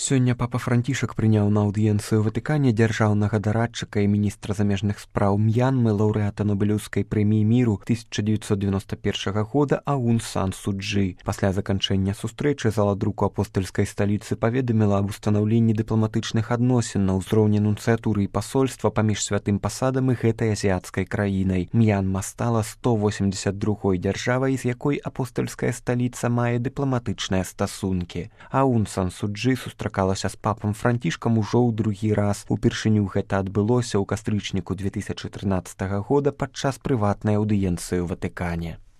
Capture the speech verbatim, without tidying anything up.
Сёння папа Францішак прыняў на аўдыенцыю ў Ватыкане дзяржаўнага дарадчыка і міністра замежных спраў М'янмы, лаўрэата Нобелеўскай прэміі міру тысяча дзевяцьсот девяносто первого года Аун Сан Су Чжы. Пасля заканчэння сустрэчы зала друку апостальскай сталіцы паведаміла аб устанаўленні дыпламатычных адносін на ўзроўні нунцыятуры і пасольства паміж святым пасадам і гэтай азіяцкай краінай. М'янма стала сто восемьдесят другой дзяржавай, з якой апостальская сталіца мае дыпламатычныя стасункі. Аун Сан Су Чжы сустракалася з папам Францішкам ужо ў другі раз. Упершыню гэта адбылося ў кастрычніку две тысячы трынаццатага года падчас прыватнай аўдыенцыі ў Ватыкане.